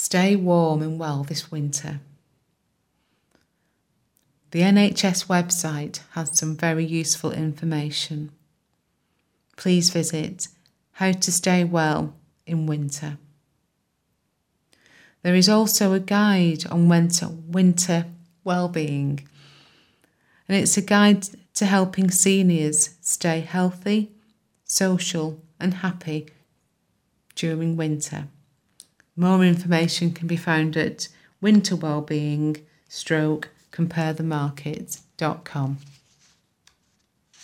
Stay warm and well this winter. The NHS website has some very useful information. Please visit How to Stay Well in Winter. There is also a guide on winter well-being, and it's a guide to helping seniors stay healthy, social and happy during winter. More information can be found at winterwellbeing-comparethemarket.com.